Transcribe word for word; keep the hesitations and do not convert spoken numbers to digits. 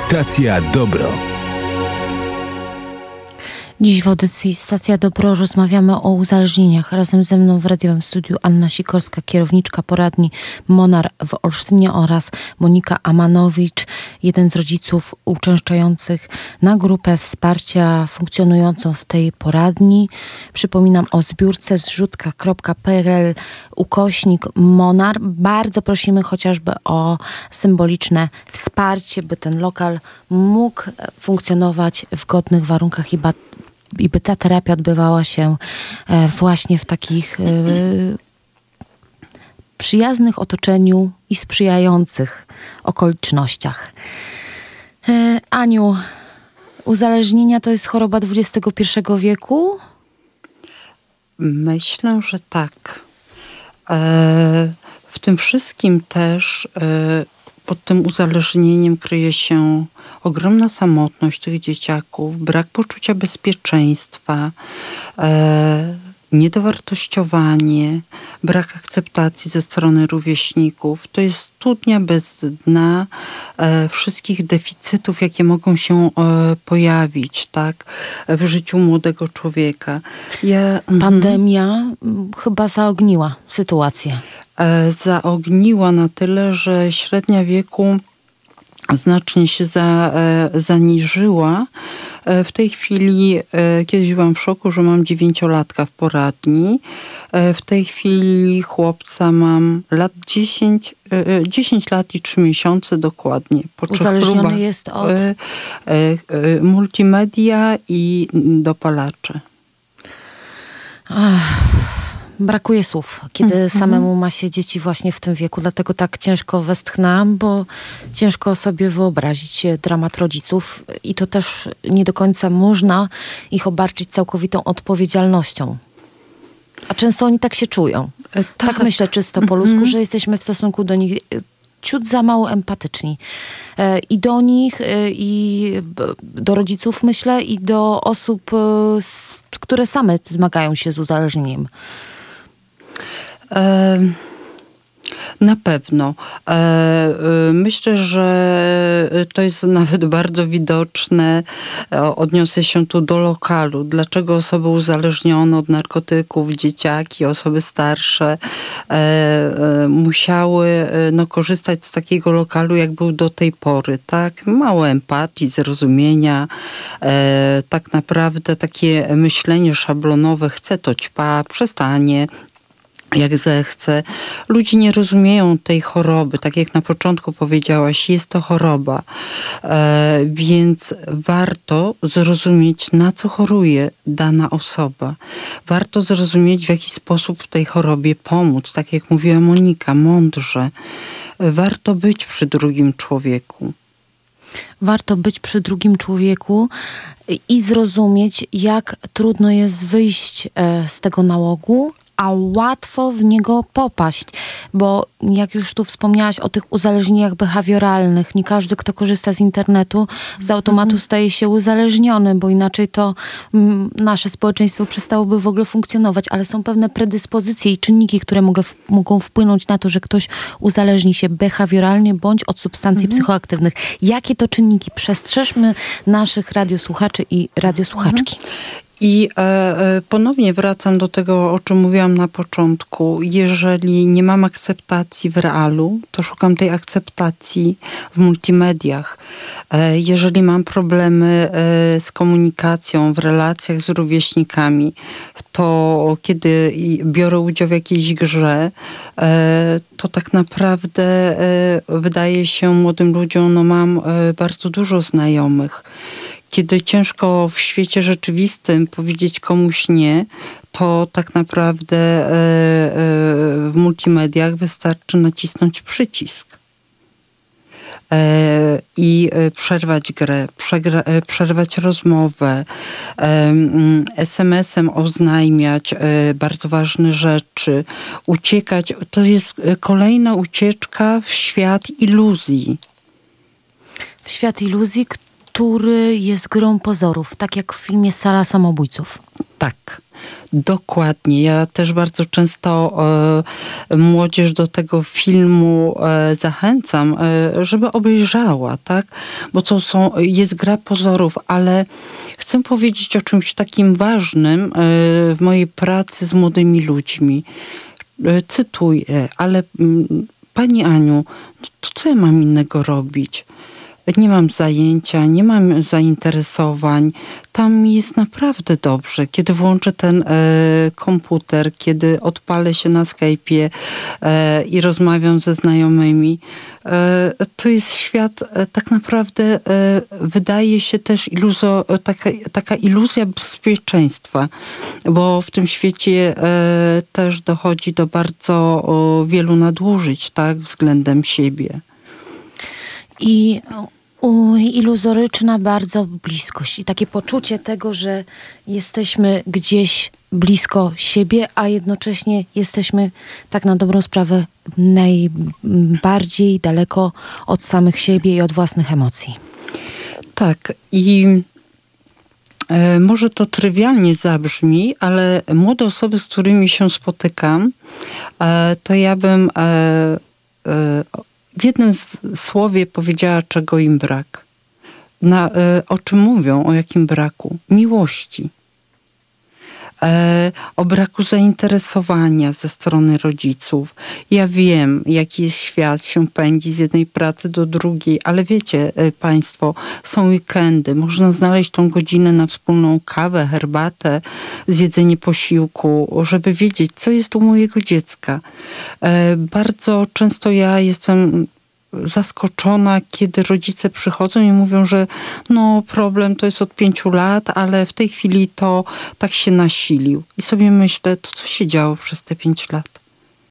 Stacja Dobro. Dziś w audycji Stacja Dobro rozmawiamy o uzależnieniach. Razem ze mną w radiowym studiu Anna Sikorska, kierowniczka poradni Monar w Olsztynie, oraz Monika Amanowicz, jeden z rodziców uczęszczających na grupę wsparcia funkcjonującą w tej poradni. Przypominam o zbiórce zrzutka kropka p l ukośnik Monar. Bardzo prosimy chociażby o symboliczne wsparcie, by ten lokal mógł funkcjonować w godnych warunkach i ba- i by ta terapia odbywała się e, właśnie w takich e, przyjaznych otoczeniu i sprzyjających okolicznościach. E, Aniu, uzależnienia to jest choroba dwudziestego pierwszego wieku? Myślę, że tak. E, w tym wszystkim też e, pod tym uzależnieniem kryje się ogromna samotność tych dzieciaków, brak poczucia bezpieczeństwa, e, niedowartościowanie, brak akceptacji ze strony rówieśników. To jest studnia bez dna e, wszystkich deficytów, jakie mogą się e, pojawić, tak, w życiu młodego człowieka. Ja, Pandemia mm, chyba zaogniła sytuację. E, zaogniła na tyle, że średnia wieku znacznie się za, e, zaniżyła. E, w tej chwili, e, kiedyś byłam w szoku, że mam dziewięciolatka w poradni. E, w tej chwili chłopca mam lat dziesięć, e, dziesięć lat i trzy miesiące dokładnie. Po Uzależniony próbach, jest od... E, e, e, multimedia i dopalacze. Ach. Brakuje słów, kiedy mm-hmm. samemu ma się dzieci właśnie w tym wieku. Dlatego tak ciężko westchnęłam, bo ciężko sobie wyobrazić dramat rodziców i to też nie do końca można ich obarczyć całkowitą odpowiedzialnością. A często oni tak się czują. E, tak. tak myślę czysto po ludzku, mm-hmm. że jesteśmy w stosunku do nich ciut za mało empatyczni. E, I do nich, e, i do rodziców, myślę, i do osób, e, s, które same zmagają się z uzależnieniem. Na pewno. Myślę, że to jest nawet bardzo widoczne. Odniosę się tu do lokalu. Dlaczego osoby uzależnione od narkotyków, dzieciaki, osoby starsze musiały no, korzystać z takiego lokalu, jak był do tej pory, tak? Mało empatii, zrozumienia. Tak naprawdę takie myślenie szablonowe, chce to ćpa, przestanie, jak zechce. Ludzie nie rozumieją tej choroby. Tak jak na początku powiedziałaś, jest to choroba. E, więc warto zrozumieć, na co choruje dana osoba. Warto zrozumieć, w jaki sposób w tej chorobie pomóc. Tak jak mówiła Monika, mądrze. Warto być przy drugim człowieku. Warto być przy drugim człowieku i zrozumieć, jak trudno jest wyjść z tego nałogu, a łatwo w niego popaść, bo jak już tu wspomniałaś o tych uzależnieniach behawioralnych, nie każdy, kto korzysta z internetu, z automatu staje się uzależniony, bo inaczej to m, nasze społeczeństwo przestałoby w ogóle funkcjonować, ale są pewne predyspozycje i czynniki, które mogę, w, mogą wpłynąć na to, że ktoś uzależni się behawioralnie bądź od substancji mhm. psychoaktywnych. Jakie to czynniki? Przestrzeżmy naszych radiosłuchaczy i radiosłuchaczki. Mhm. I e, ponownie wracam do tego, o czym mówiłam na początku. Jeżeli nie mam akceptacji w realu, to szukam tej akceptacji w multimediach. E, jeżeli mam problemy e, z komunikacją w relacjach z rówieśnikami, to kiedy biorę udział w jakiejś grze, e, to tak naprawdę e, wydaje się młodym ludziom, no mam e, bardzo dużo znajomych. Kiedy ciężko w świecie rzeczywistym powiedzieć komuś nie, to tak naprawdę e, e, w multimediach wystarczy nacisnąć przycisk e, i przerwać grę, przegra, przerwać rozmowę, e, es em esem oznajmiać e, bardzo ważne rzeczy, uciekać. To jest kolejna ucieczka w świat iluzji. W świat iluzji, który jest grą pozorów, tak jak w filmie Sala samobójców. Tak. Dokładnie. Ja też bardzo często e, młodzież do tego filmu e, zachęcam, e, żeby obejrzała, tak? Bo to są, jest gra pozorów, ale chcę powiedzieć o czymś takim ważnym e, w mojej pracy z młodymi ludźmi. E, cytuję, ale m, Pani Aniu, to co ja mam innego robić? Nie mam zajęcia, nie mam zainteresowań. Tam jest naprawdę dobrze. Kiedy włączę ten e, komputer, kiedy odpalę się na Skype'ie e, i rozmawiam ze znajomymi, e, to jest świat e, tak naprawdę e, wydaje się też iluzo, taka, taka iluzja bezpieczeństwa, bo w tym świecie e, też dochodzi do bardzo o, wielu nadużyć, tak, względem siebie. I u, iluzoryczna bardzo bliskość i takie poczucie tego, że jesteśmy gdzieś blisko siebie, a jednocześnie jesteśmy tak na dobrą sprawę najbardziej daleko od samych siebie i od własnych emocji. Tak i e, może to trywialnie zabrzmi, ale młode osoby, z którymi się spotykam, e, to ja bym e, e, w jednym słowie powiedziała, czego im brak. Na, e, o czym mówią, o jakim braku? Miłości. E, o braku zainteresowania ze strony rodziców. Ja wiem, jaki jest świat, się pędzi z jednej pracy do drugiej, ale wiecie e, Państwo, są weekendy, można znaleźć tą godzinę na wspólną kawę, herbatę, zjedzenie posiłku, żeby wiedzieć, co jest u mojego dziecka. E, bardzo często ja jestem zaskoczona, kiedy rodzice przychodzą i mówią, że no problem to jest od pięciu lat, ale w tej chwili to tak się nasilił. I sobie myślę, to co się działo przez te pięć lat?